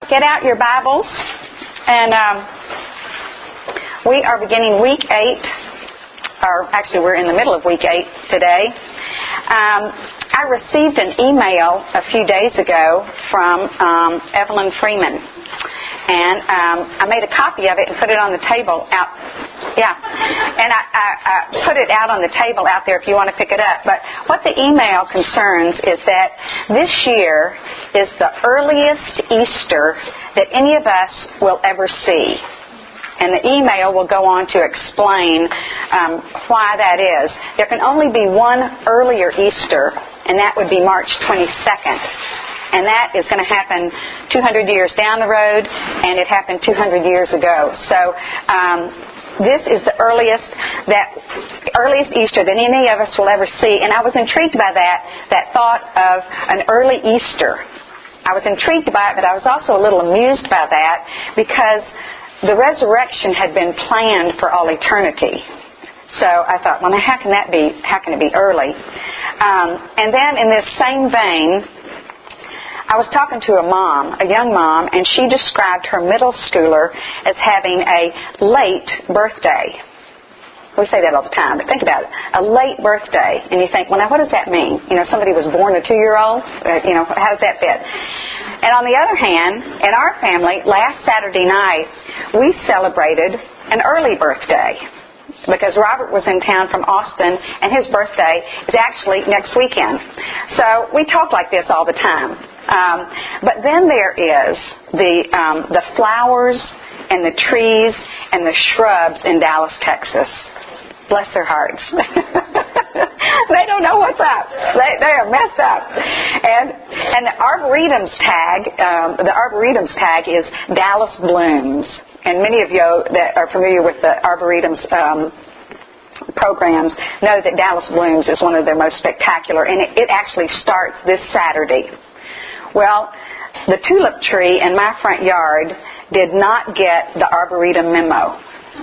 Get out your Bibles, and we are beginning week 8, or actually we're in the middle of week 8 today. I received an email a few days ago from Evelyn Freeman, and I made a copy of it and put it on the table out. Yeah, and I put it out on the table out there if you want to pick it up. But what the email concerns is that this year is the earliest Easter that any of us will ever see. And the email will go on to explain why that is. There can only be one earlier Easter, and that would be March 22nd. And that is going to happen 200 years down the road, and it happened 200 years ago. So this is the earliest Easter that any of us will ever see. And I was intrigued by that thought of an early Easter. I was intrigued by it, but I was also a little amused by that because the resurrection had been planned for all eternity. So I thought, well, now how can it be early? And then in this same vein, I was talking to a young mom, and she described her middle schooler as having a late birthday. We say that all the time, but think about it. A late birthday. And you think, well, now what does that mean? Somebody was born a 2-year-old? How does that fit? And on the other hand, in our family, last Saturday night, we celebrated an early birthday because Robert was in town from Austin, and his birthday is actually next weekend. So we talk like this all the time. But then there is the flowers and the trees and the shrubs in Dallas, Texas. Bless their hearts. They don't know what's up. They are messed up. And the Arboretum's tag is Dallas Blooms. And many of you that are familiar with the Arboretum's programs know that Dallas Blooms is one of their most spectacular, and it actually starts this Saturday. Well, the tulip tree in my front yard did not get the Arboretum memo.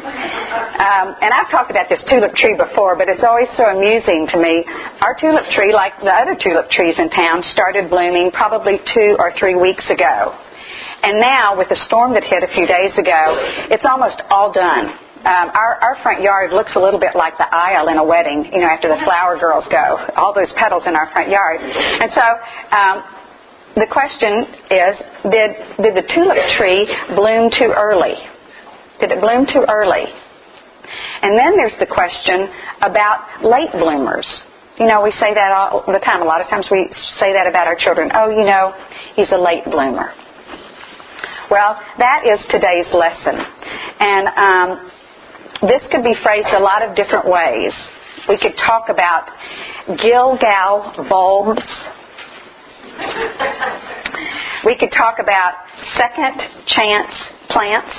And I've talked about this tulip tree before, but it's always so amusing to me. Our tulip tree, like the other tulip trees in town, started blooming probably 2 or 3 weeks ago. And now, with the storm that hit a few days ago, it's almost all done. Our front yard looks a little bit like the aisle in a wedding, after the flower girls go. All those petals in our front yard. And so the question is, did the tulip tree bloom too early? Did it bloom too early? And then there's the question about late bloomers. We say that all the time. A lot of times we say that about our children. Oh, he's a late bloomer. Well, that is today's lesson. And this could be phrased a lot of different ways. We could talk about Gilgal bulbs. We could talk about second chance plants.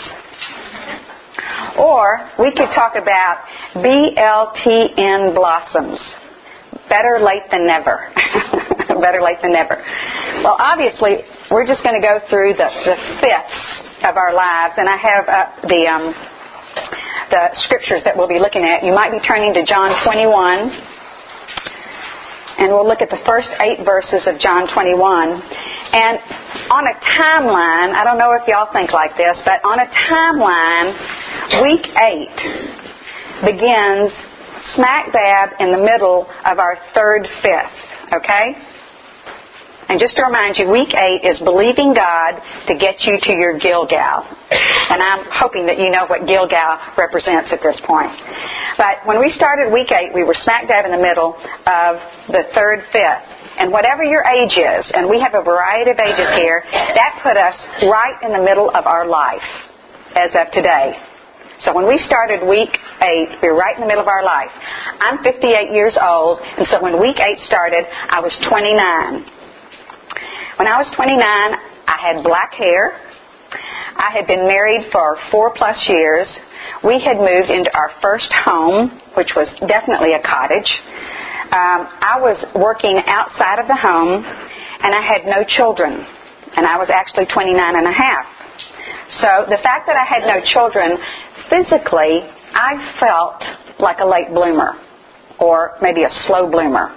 Or we could talk about BLTN blossoms. Better late than never. Better late than never. Well, obviously, we're just going to go through the fifths of our lives, and I have the scriptures that we'll be looking at. You might be turning to John 21, and we'll look at the first 8 verses of John 21. And on a timeline, I don't know if y'all think like this, but on a timeline, week 8 begins smack dab in the middle of our third fifth, okay? And just to remind you, week 8 is believing God to get you to your Gilgal. And I'm hoping that you know what Gilgal represents at this point. But when we started week 8, we were smack dab in the middle of the third fifth. And whatever your age is, and we have a variety of ages here, that put us right in the middle of our life as of today. So when we started week 8, we were right in the middle of our life. I'm 58 years old, and so when week 8 started, I was 29. When I was 29, I had black hair. I had been married for 4+ years. We had moved into our first home, which was definitely a cottage. I was working outside of the home, and I had no children. And I was actually 29 and a half. So the fact that I had no children, physically, I felt like a late bloomer, or maybe a slow bloomer.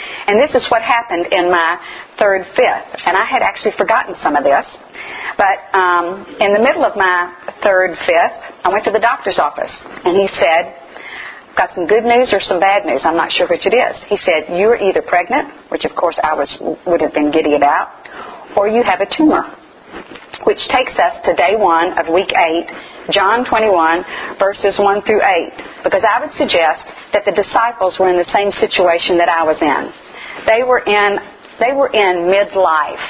And this is what happened in my third fifth. And I had actually forgotten some of this. But in the middle of my third fifth, I went to the doctor's office. And he said, got some good news or some bad news. I'm not sure which it is. He said, you're either pregnant, which of course I would have been giddy about, or you have a tumor. Which takes us to day 1 of week 8, John 21, verses 1 through 8. Because I would suggest that the disciples were in the same situation that I was in. They were in midlife.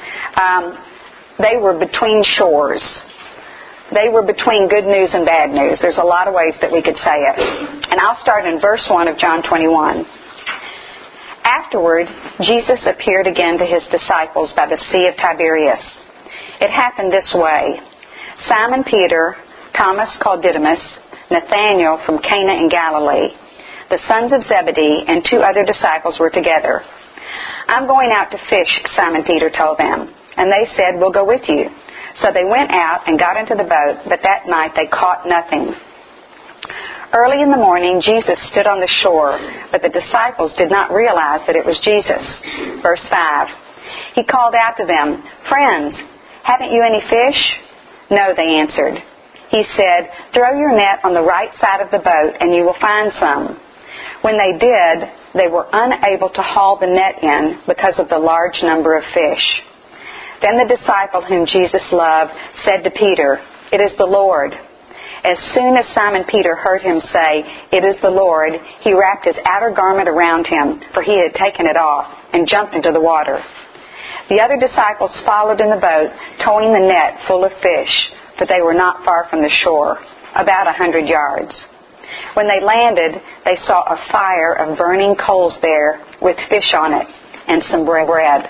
They were between shores. They were between good news and bad news. There's a lot of ways that we could say it. And I'll start in verse 1 of John 21. Afterward, Jesus appeared again to his disciples by the Sea of Tiberias. It happened this way. Simon Peter, Thomas called Didymus, Nathanael from Cana in Galilee, the sons of Zebedee, and 2 other disciples were together. I'm going out to fish, Simon Peter told them. And they said, we'll go with you. So they went out and got into the boat, but that night they caught nothing. Early in the morning, Jesus stood on the shore, but the disciples did not realize that it was Jesus. Verse 5. He called out to them, friends, haven't you any fish? No, they answered. He said, throw your net on the right side of the boat and you will find some. When they did, they were unable to haul the net in because of the large number of fish. Then the disciple whom Jesus loved said to Peter, it is the Lord. As soon as Simon Peter heard him say, it is the Lord, he wrapped his outer garment around him, for he had taken it off, and jumped into the water. The other disciples followed in the boat, towing the net full of fish, for they were not far from the shore, about 100 yards. When they landed, they saw a fire of burning coals there, with fish on it, and some bread.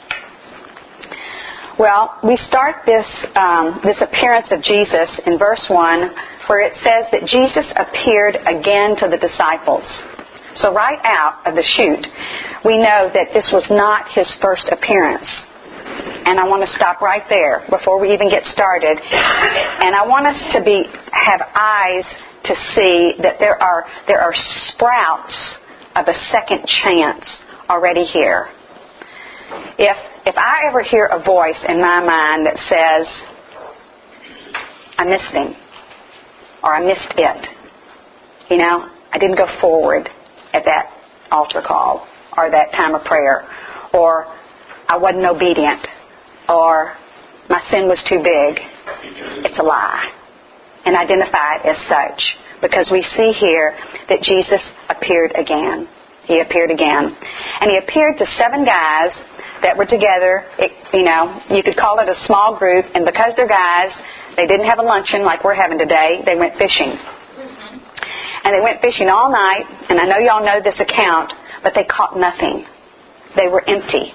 Well, we start this appearance of Jesus in verse 1, where it says that Jesus appeared again to the disciples. So right out of the chute, we know that this was not his first appearance. And I want to stop right there before we even get started. And I want us to have eyes to see that there are sprouts of a second chance already here. If I ever hear a voice in my mind that says, I missed him, or I missed it, I didn't go forward at that altar call, or that time of prayer, or I wasn't obedient, or my sin was too big, it's a lie. And identify it as such, because we see here that Jesus appeared again. He appeared again. And he appeared to 7 guys that were together. You could call it a small group, and because they're guys, they didn't have a luncheon like we're having today. They went fishing. And they went fishing all night, and I know y'all know this account, but they caught nothing. They were empty.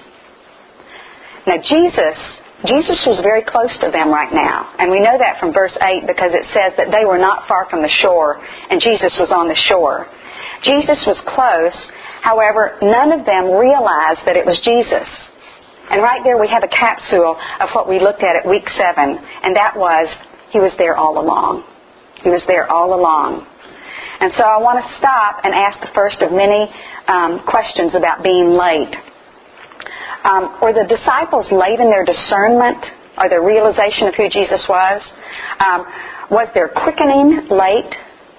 Now Jesus was very close to them right now, and we know that from verse 8 because it says that they were not far from the shore, and Jesus was on the shore. Jesus was close, however, none of them realized that it was Jesus. And right there we have a capsule of what we looked at week 7, and that was, he was there all along. He was there all along. And so I want to stop and ask the first of many questions about being late. Were the disciples late in their discernment or their realization of who Jesus was? Was their quickening late?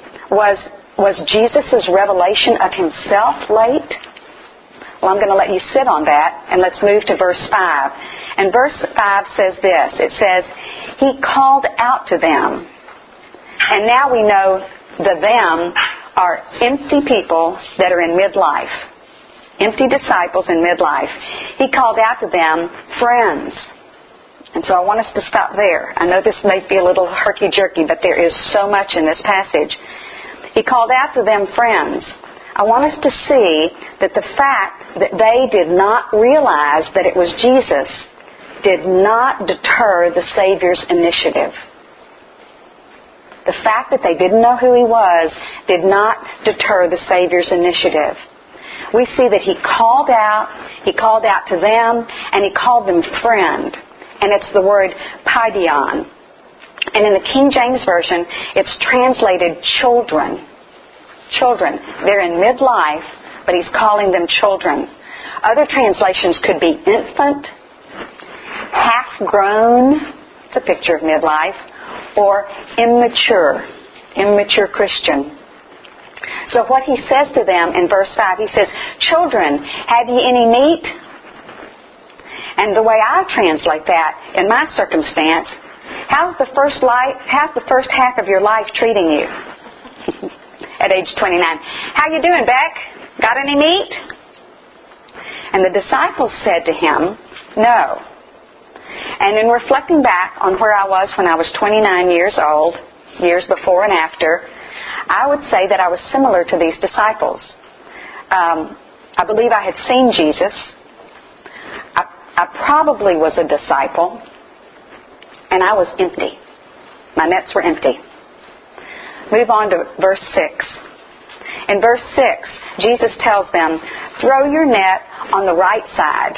Was Jesus' revelation of himself late? Well, I'm going to let you sit on that, and let's move to verse 5. And verse 5 says this. It says, he called out to them. And now we know the them are empty people that are in midlife. Empty disciples in midlife. He called out to them, friends. And so I want us to stop there. I know this may be a little herky-jerky, but there is so much in this passage. He called out to them, friends. I want us to see that the fact that they did not realize that it was Jesus did not deter the Savior's initiative. The fact that they didn't know who he was did not deter the Savior's initiative. We see that he called out to them, and he called them friend. And it's the word paidion. And in the King James Version, it's translated children. Children. They're in midlife, but he's calling them children. Other translations could be infant, half-grown, it's a picture of midlife, or immature Christian. So what he says to them in verse 5, he says, "Children, have ye any meat?" And the way I translate that in my circumstance, how's the first half of your life treating you? At age 29. "How you doing, Beck? Got any meat?" And the disciples said to him, "No." And in reflecting back on where I was when I was 29 years old, years before and after, I would say that I was similar to these disciples. I believe I had seen Jesus. I probably was a disciple, and I was empty. My nets were empty. Move on to verse 6. In verse 6, Jesus tells them, "Throw your net on the right side."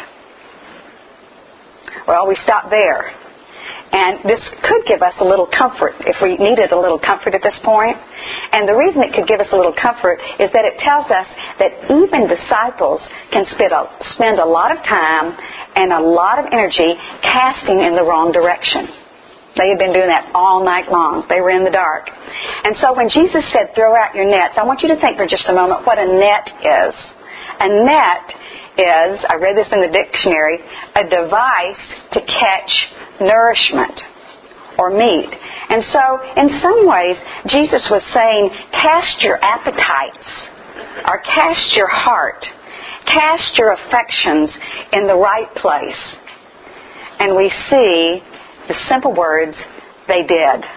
Well, we stop there. And this could give us a little comfort if we needed a little comfort at this point. And the reason it could give us a little comfort is that it tells us that even disciples can spend a lot of time and a lot of energy casting in the wrong direction. They had been doing that all night long. They were in the dark. And so when Jesus said, "Throw out your nets," I want you to think for just a moment what a net is. A net is, I read this in the dictionary, a device to catch nourishment or meat. And so, in some ways, Jesus was saying, cast your appetites, or cast your heart, cast your affections in the right place. And we see the simple words, they did.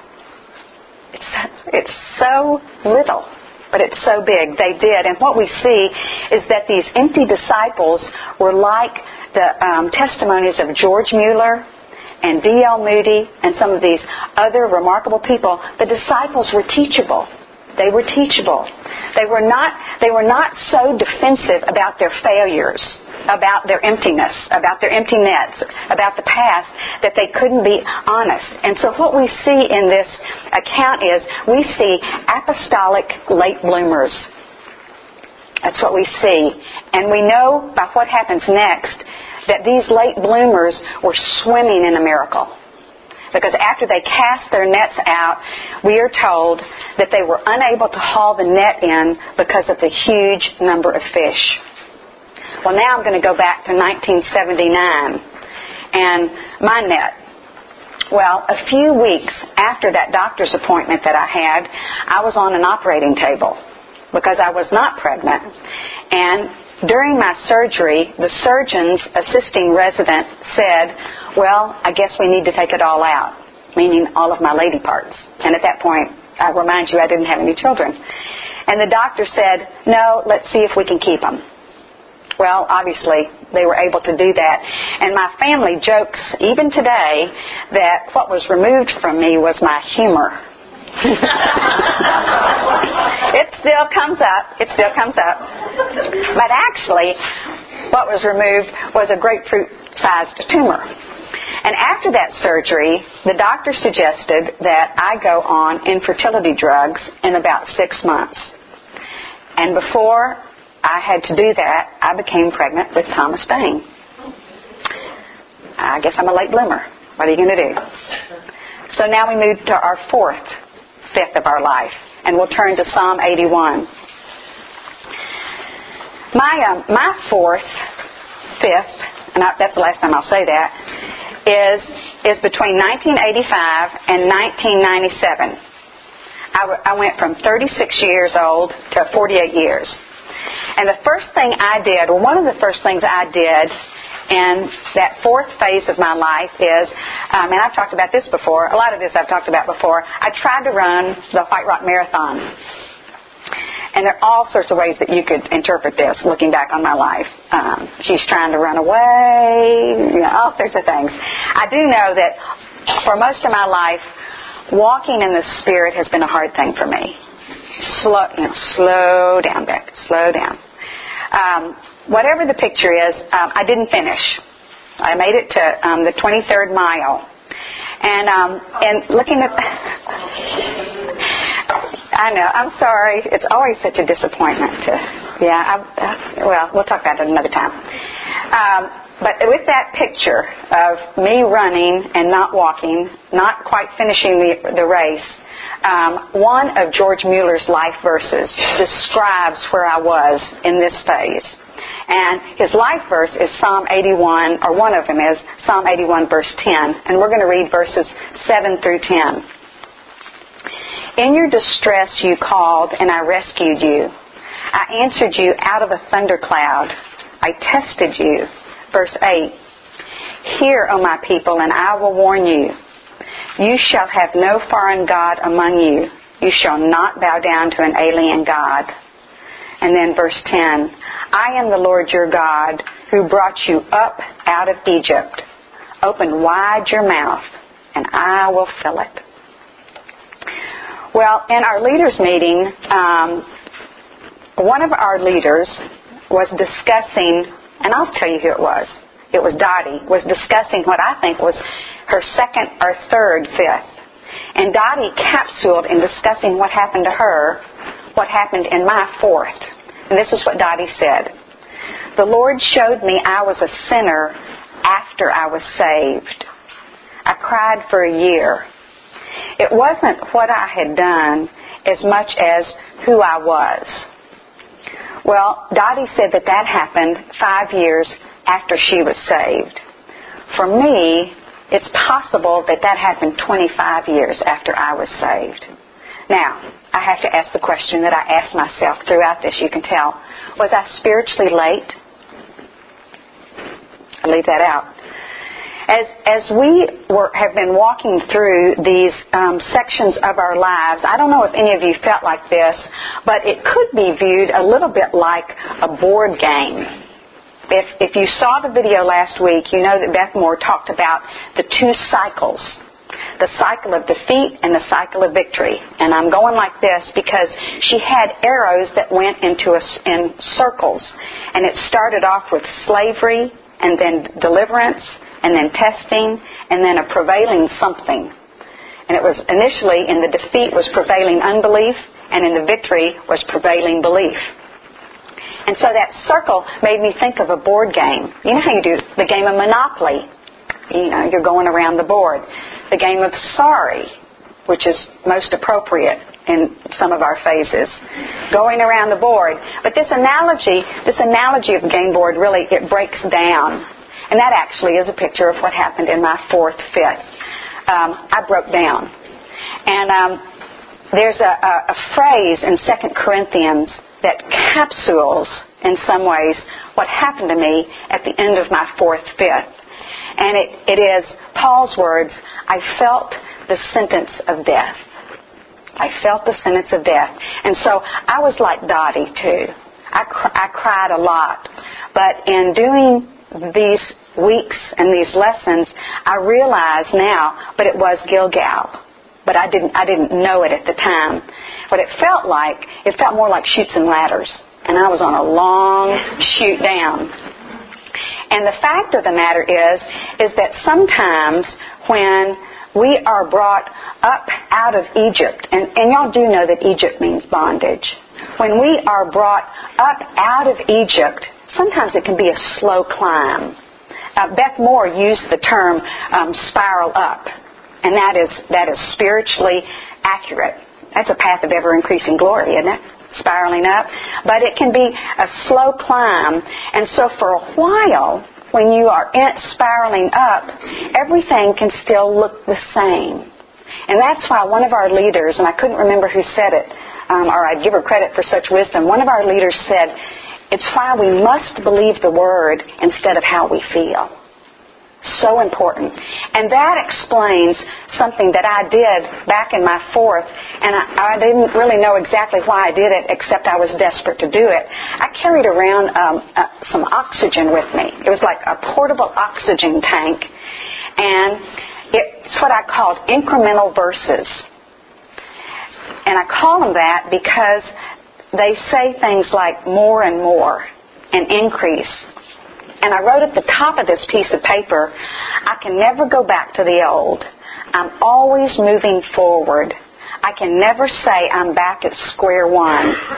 It's so little, but it's so big. They did. And what we see is that these empty disciples were like the testimonies of George Mueller and D.L. Moody and some of these other remarkable people. The disciples were teachable. They were teachable. They were not so defensive about their failures, about their emptiness, about their empty nets, about the past, that they couldn't be honest. And so what we see in this account is we see apostolic late bloomers. That's what we see. And we know by what happens next that these late bloomers were swimming in a miracle. Because after they cast their nets out, we are told that they were unable to haul the net in because of the huge number of fish. Well, now I'm going to go back to 1979 and my net. Well, a few weeks after that doctor's appointment that I had, I was on an operating table because I was not pregnant. And during my surgery, the surgeon's assisting resident said, "Well, I guess we need to take it all out," meaning all of my lady parts. And at that point, I remind you, I didn't have any children. And the doctor said, "No, let's see if we can keep them." Well, obviously, they were able to do that. And my family jokes, even today, that what was removed from me was my humor. It still comes up. It still comes up. But actually, what was removed was a grapefruit-sized tumor. And after that surgery, the doctor suggested that I go on infertility drugs in about 6 months. And before I had to do that, I became pregnant with Thomas Bain. I guess I'm a late bloomer. What are you going to do? So now we move to our fifth of our life, and we'll turn to Psalm 81. My fifth, and that's the last time I'll say that, is between 1985 and 1997. I went from 36 years old to 48 years. And the first thing I did, or one of the first things I did in that fourth phase of my life is, and I've talked about this before, a lot of this I've talked about before, I tried to run the White Rock Marathon. And there are all sorts of ways that you could interpret this, looking back on my life. She's trying to run away, all sorts of things. I do know that for most of my life, walking in the Spirit has been a hard thing for me. Slow down, Beck. Slow down. Whatever the picture is, I didn't finish. I made it to the 23rd mile. And looking at... I know, I'm sorry. It's always such a disappointment to... well, we'll talk about it another time. But with that picture of me running and not walking, not quite finishing the race, one of George Mueller's life verses describes where I was in this phase. And his life verse is Psalm 81, or one of them is Psalm 81, verse 10. And we're going to read verses 7 through 10. In your distress you called, and I rescued you. I answered you out of a thundercloud. I tested you. Verse 8. Hear, O my people, and I will warn you. You shall have no foreign god among you. You shall not bow down to an alien god. And then verse 10. I am the Lord your God, who brought you up out of Egypt. Open wide your mouth, and I will fill it. Well, in our leaders' meeting, one of our leaders was discussing, and I'll tell you who it was. It was Dottie, was discussing what I think was her second or third fifth. And Dottie capsuled in discussing what happened to her, what happened in my fourth. And this is what Dottie said. The Lord showed me I was a sinner after I was saved. I cried for a year. It wasn't what I had done as much as who I was. Well, Dottie said that happened 5 years after she was saved. For me, it's possible that happened 25 years after I was saved. Now, I have to ask the question that I asked myself throughout this, you can tell. Was I spiritually late? I'll leave that out. As we have been walking through these sections of our lives, I don't know if any of you felt like this, but it could be viewed a little bit like a board game. If you saw the video last week, you know that Beth Moore talked about the two cycles. The cycle of defeat and the cycle of victory. And I'm going like this because she had arrows that went in circles. And it started off with slavery, and then deliverance, and then testing, and then a prevailing something. And it was initially in the defeat was prevailing unbelief, and in the victory was prevailing belief. And so that circle made me think of a board game. You know how you do the game of Monopoly. You know, you're going around the board. The game of Sorry, which is most appropriate in some of our phases. Going around the board. But this analogy of the game board, really, it breaks down. And that actually is a picture of what happened in my fourth, fifth. I broke down. And there's a phrase in 2 Corinthians that capsules, in some ways, what happened to me at the end of my fourth, fifth. And it is Paul's words, I felt the sentence of death. I felt the sentence of death. And so I was like Dottie, too. I cried a lot. But in doing these weeks and these lessons, I realize now, but it was Gilgal. But I didn't know it at the time. What it felt more like chutes and ladders. And I was on a long chute down. And the fact of the matter is that sometimes when we are brought up out of Egypt, and y'all do know that Egypt means bondage. When we are brought up out of Egypt, sometimes it can be a slow climb. Beth Moore used the term spiral up, and that is spiritually accurate. That's a path of ever-increasing glory, isn't it? Spiraling up. But it can be a slow climb, and so for a while, when you are spiraling up, everything can still look the same. And that's why one of our leaders, and I couldn't remember who said it, or I'd give her credit for such wisdom, one of our leaders said, it's why we must believe the Word instead of how we feel. So important. And that explains something that I did back in my fourth, and I didn't really know exactly why I did it, except I was desperate to do it. I carried around some oxygen with me. It was like a portable oxygen tank, and it's what I called incremental verses. And I call them that because they say things like more and more and increase. And I wrote at the top of this piece of paper, I can never go back to the old. I'm always moving forward. I can never say I'm back at square one.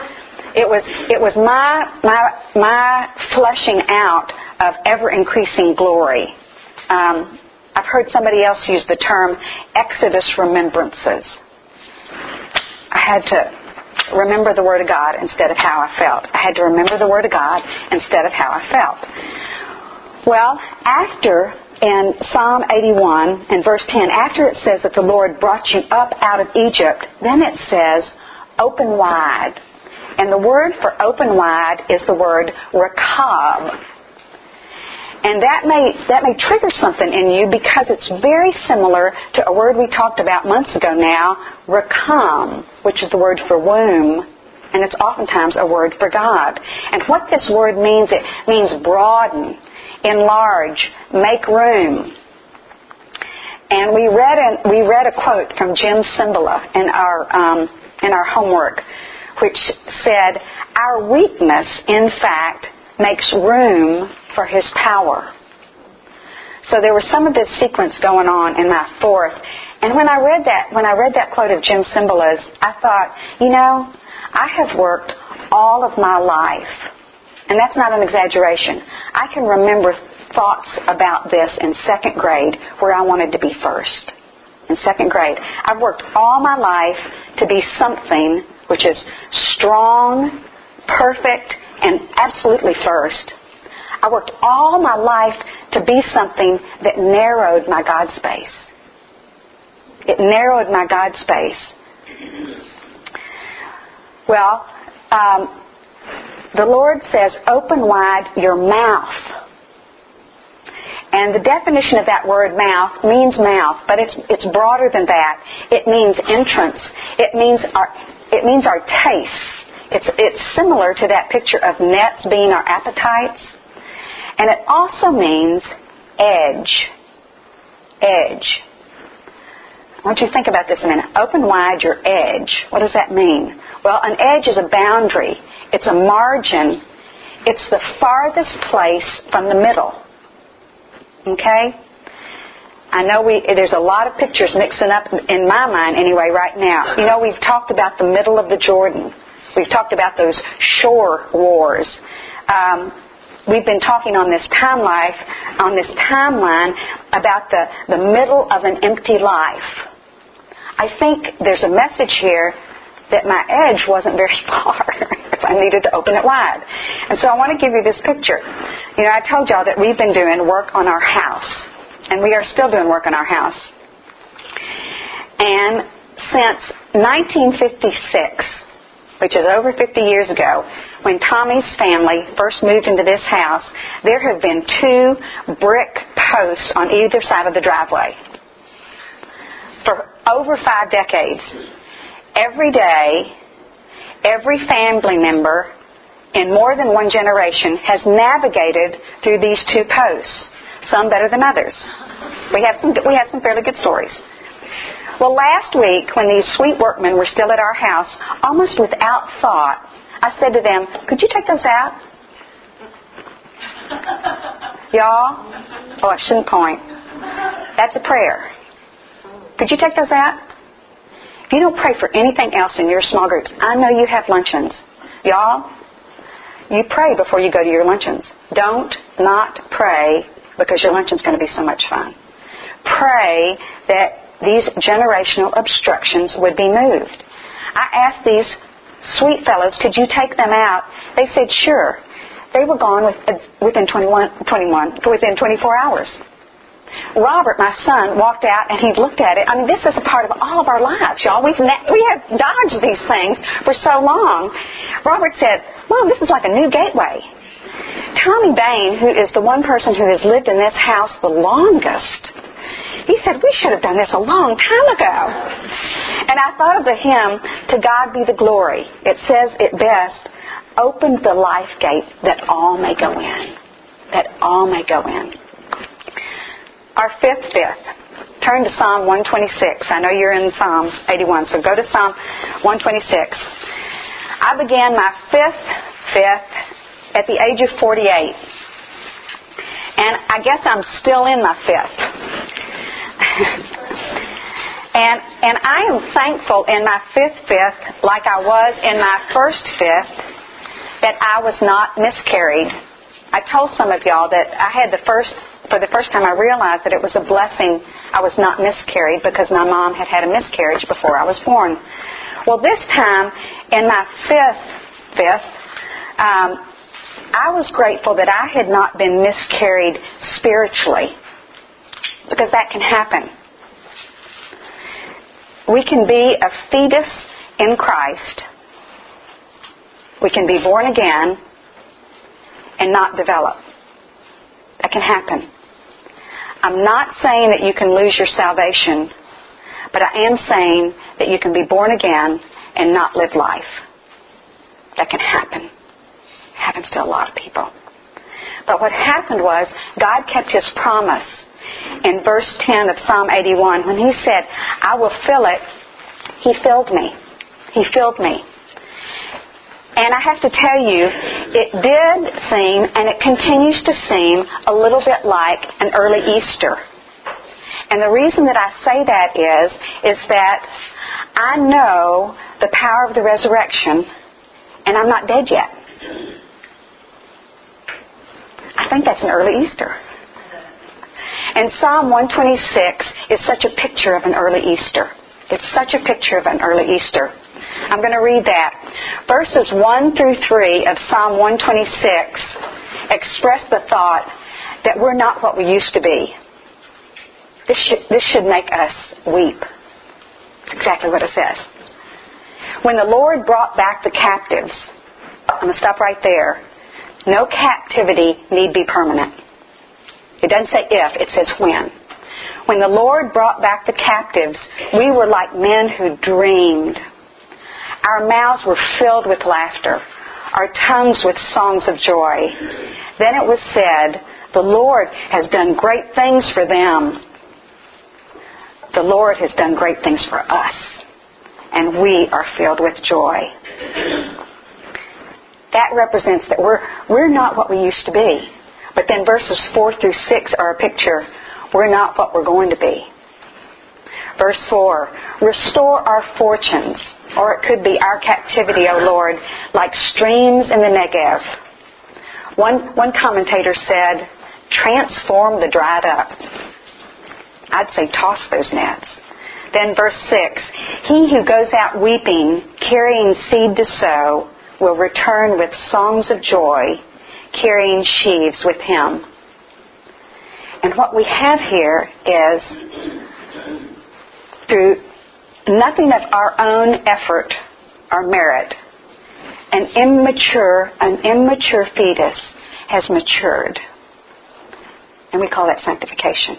It was my fleshing out of ever-increasing glory. I've heard somebody else use the term Exodus remembrances. I had to remember the Word of God instead of how I felt. I had to remember the Word of God instead of how I felt. Well, after, in Psalm 81 and verse 10, after it says that the Lord brought you up out of Egypt, then it says, open wide. And the word for open wide is the word rakab. And that may trigger something in you because it's very similar to a word we talked about months ago now, rakam, which is the word for womb. And it's oftentimes a word for God. And what this word means, it means broaden, enlarge, make room. And we read a quote from Jim Cymbala in our homework, which said, our weakness, in fact, makes room for His power. So there was some of this sequence going on in my fourth. And when I read that quote of Jim Cymbala's, I thought, I have worked all of my life, and that's not an exaggeration. I can remember thoughts about this in second grade where I wanted to be first. In second grade. I've worked all my life to be something which is strong, perfect, and absolutely first. I worked all my life to be something that narrowed my God space. It narrowed my God space. Well, the Lord says, open wide your mouth. And the definition of that word mouth means mouth, but it's broader than that. It means entrance. It means our tastes. It's similar to that picture of nets being our appetites. And it also means edge. Edge. I want you to think about this a minute. Open wide your edge. What does that mean? Well, an edge is a boundary. It's a margin. It's the farthest place from the middle. Okay? I know there's a lot of pictures mixing up in my mind anyway right now. We've talked about the middle of the Jordan. We've talked about those shore wars. We've been talking on this timeline about the middle of an empty life. I think there's a message here that my edge wasn't very far if I needed to open it wide. And so I want to give you this picture. I told y'all that we've been doing work on our house. And we are still doing work on our house. And since 1956, which is over 50 years ago, when Tommy's family first moved into this house, there have been 2 brick posts on either side of the driveway. For over 5 decades. Every day, every family member in more than one generation has navigated through these 2 posts, some better than others. We have some fairly good stories. Well, last week, when these sweet workmen were still at our house, almost without thought, I said to them, could you take those out? Y'all? Oh, I shouldn't point. That's a prayer. Could you take those out? If you don't pray for anything else in your small groups, I know you have luncheons. Y'all, you pray before you go to your luncheons. Don't not pray because your luncheon's going to be so much fun. Pray that these generational obstructions would be moved. I asked these sweet fellows, could you take them out? They said, sure. They were gone within 24 hours. Robert, my son, walked out and he looked at it. I mean, this is a part of all of our lives, y'all. We have dodged these things for so long. Robert said, Mom, this is like a new gateway. Tommy Bain, who is the one person who has lived in this house the longest, he said, we should have done this a long time ago. And I thought of the hymn, To God Be the Glory. It says it best, open the life gate that all may go in. That all may go in. Our fifth. Turn to Psalm 126. I know you're in Psalm 81, so go to Psalm 126. I began my fifth at the age of 48. And I guess I'm still in my fifth. and I am thankful in my fifth, like I was in my first fifth, that I was not miscarried. I told some of y'all that for the first time I realized that it was a blessing I was not miscarried because my mom had had a miscarriage before I was born. Well, this time, in my fifth, I was grateful that I had not been miscarried spiritually, because that can happen. We can be a fetus in Christ. We can be born again and not develop. That can happen. I'm not saying that you can lose your salvation, but I am saying that you can be born again and not live life. That can happen. It happens to a lot of people. But what happened was God kept His promise. In verse 10 of Psalm 81, when He said, I will fill it, He filled me. He filled me. And I have to tell you, it did seem, and it continues to seem, a little bit like an early Easter. And the reason that I say that is that I know the power of the resurrection, and I'm not dead yet. I think that's an early Easter. And Psalm 126 is such a picture of an early Easter. It's such a picture of an early Easter. I'm going to read that. Verses 1 through 3 of Psalm 126 express the thought that we're not what we used to be. This should make us weep. That's exactly what it says. When the Lord brought back the captives, I'm going to stop right there. No captivity need be permanent. It doesn't say if, it says when. When the Lord brought back the captives, we were like men who dreamed. Our mouths were filled with laughter, our tongues with songs of joy. Then it was said, the Lord has done great things for them. The Lord has done great things for us, and we are filled with joy. That represents that we're not what we used to be. But then verses 4 through 6 are a picture. We're not what we're going to be. Verse 4, restore our fortunes, or it could be our captivity, O Lord, like streams in the Negev. One commentator said, transform the dried up. I'd say toss those nets. Then verse 6, he who goes out weeping, carrying seed to sow, will return with songs of joy, carrying sheaves with him. And what we have here is, through nothing of our own effort or merit, an immature fetus has matured. And we call that sanctification.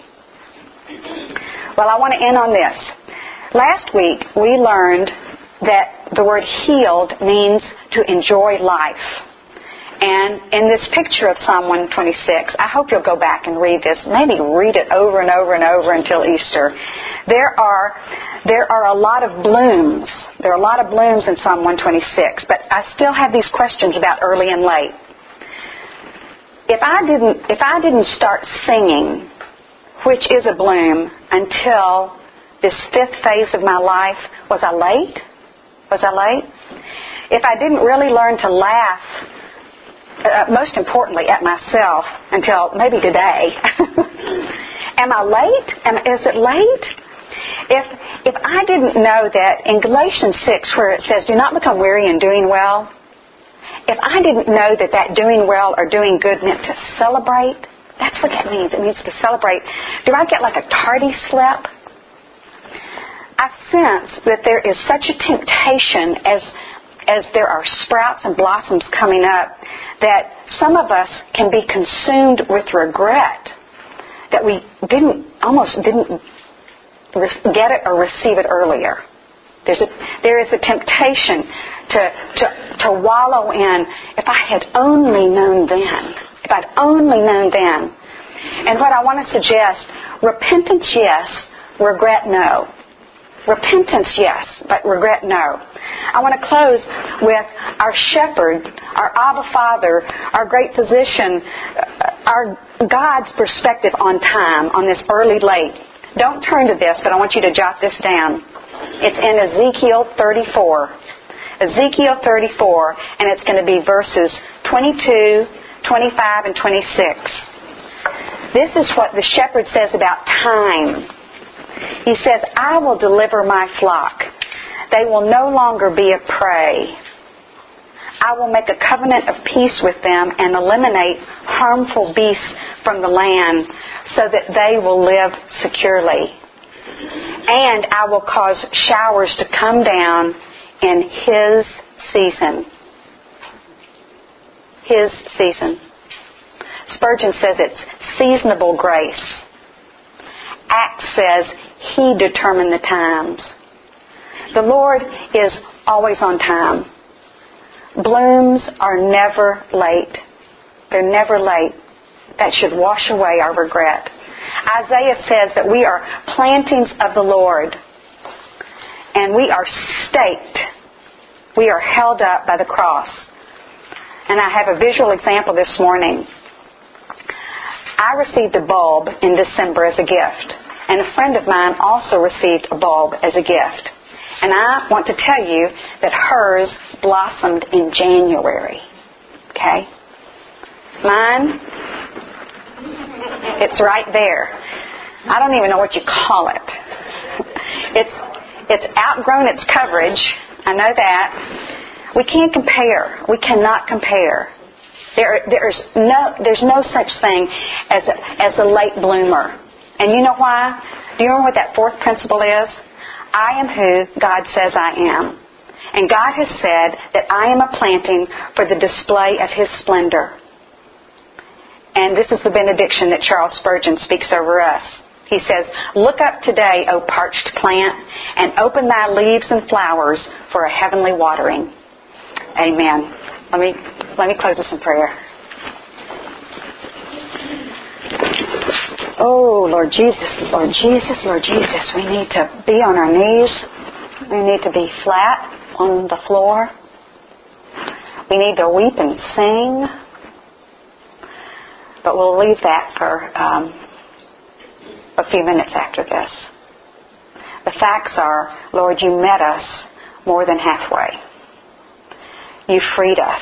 Well, I want to end on this. Last week, we learned that the word healed means to enjoy life. And in this picture of Psalm 126, I hope you'll go back and read this. Maybe read it over and over and over until Easter. There are a lot of blooms. There are a lot of blooms in Psalm 126, but I still have these questions about early and late. If I didn't start singing, which is a bloom, until this fifth phase of my life, was I late? Was I late? If I didn't really learn to laugh, most importantly at myself, until maybe today, am I late? Is it late? If I didn't know that in Galatians 6, where it says, do not become weary in doing well, if I didn't know that doing well or doing good meant to celebrate, that's what that means. It means to celebrate. Do I get like a tardy slip? I sense that there is such a temptation as there are sprouts and blossoms coming up, that some of us can be consumed with regret that we almost didn't get it or receive it earlier. There is a temptation to wallow in, if I had only known then. If I'd only known then. And what I want to suggest, repentance, yes, regret, no. Repentance, yes, but regret, no. I want to close with our shepherd, our Abba Father, our great physician, our God's perspective on time, on this early late. Don't turn to this, but I want you to jot this down. It's in Ezekiel 34. Ezekiel 34, and it's going to be verses 22, 25, and 26. This is what the shepherd says about time. He says, I will deliver my flock. They will no longer be a prey. I will make a covenant of peace with them and eliminate harmful beasts from the land so that they will live securely. And I will cause showers to come down in His season. His season. Spurgeon says it's seasonable grace. Acts says He determined the times. The Lord is always on time. Blooms are never late. They're never late. That should wash away our regret. Isaiah says that we are plantings of the Lord, and we are staked. We are held up by the cross. And I have a visual example this morning. I received a bulb in December as a gift, and a friend of mine also received a bulb as a gift. And I want to tell you that hers blossomed in January. Okay? Mine, it's right there. I don't even know what you call it. It's outgrown its coverage. I know that. We can't compare. We cannot compare. There's no such thing as a late bloomer. And you know why? Do you remember what that fourth principle is? I am who God says I am. And God has said that I am a planting for the display of His splendor. And this is the benediction that Charles Spurgeon speaks over us. He says, look up today, O parched plant, and open thy leaves and flowers for a heavenly watering. Amen. Let me close this in prayer. Oh, Lord Jesus, Lord Jesus, Lord Jesus, we need to be on our knees. We need to be flat on the floor. We need to weep and sing. But we'll leave that for a few minutes after this. The facts are, Lord, you met us more than halfway. You freed us.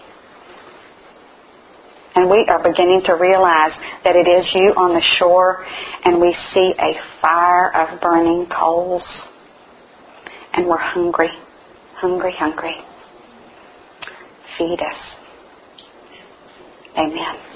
And we are beginning to realize that it is you on the shore, and we see a fire of burning coals. And we're hungry, hungry, hungry. Feed us. Amen.